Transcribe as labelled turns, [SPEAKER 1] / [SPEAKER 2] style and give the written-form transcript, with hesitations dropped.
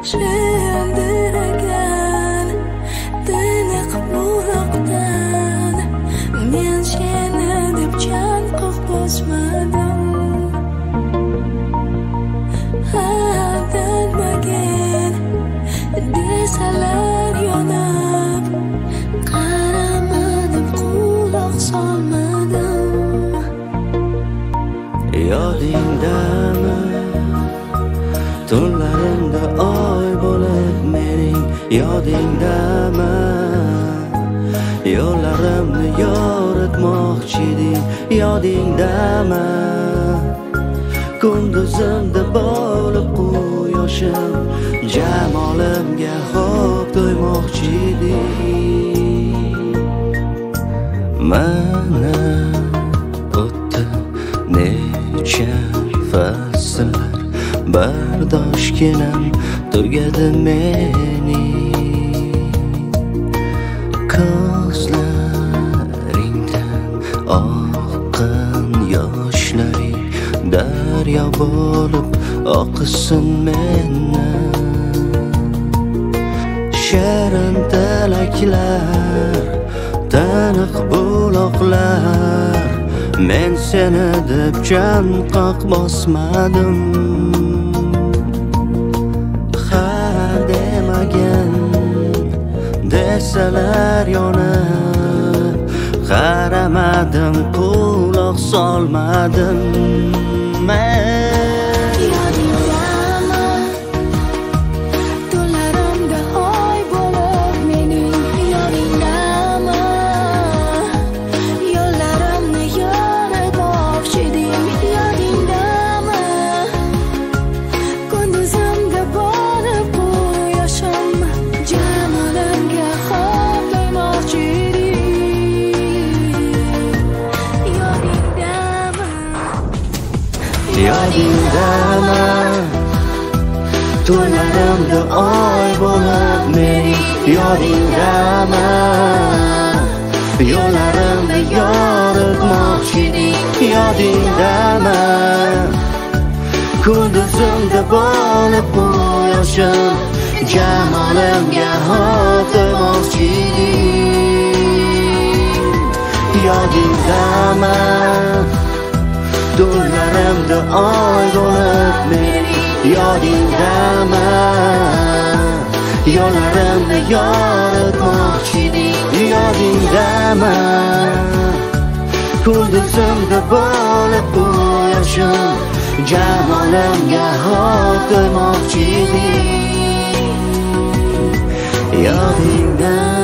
[SPEAKER 1] Sendirigan tiniq buloqdan men seni deb chanqoq bosmadim. Aldanmagin desalar yonib, qaramadim, quloq solmadim.
[SPEAKER 2] Yodingdami tunlarimda oy bo'lib mening, yodingdami yo'llarimni yoritmoqchiding, yodingdami kunduzimda bo'lib quyoshim, jamolimga xo'p to'ymoqchiding. Mana o'tdi necha fasllar, bardoshginam tugadi mening. Ko'zlaringdan oqqan yoshlaring daryo bo'lib oqsin mendan. Shirin tilaklar, taniq buloqlar, men seni deb chanqoq bosmadim. Ha demagin desalar yonib, qaramadim, quloq solmadim.
[SPEAKER 1] Yodingdami tunlarimda oy bo'lib mening, yodingdami yo'llarimni yoritmoqchiding, yodingdami kunduzimda bo'lib quyoshim, jamolimga xo'p to'ymoqchiding.
[SPEAKER 2] Yodingdami tunlarimda oy bo'lib mening, yodingdami yo'llarimni yoritmoqchiding, yodingdami kunduzimda bo'lib quyoshim, jamolimga xo'p to'ymoqchiding. Yodingdami tunlarimda oy bo'lib mening, yodingdami yo'llarimni yoritmoqchiding, yodingdami kunduzimda bo'lib quyoshim, jamolimga xo'p to'ymoqchiding. Yodingdami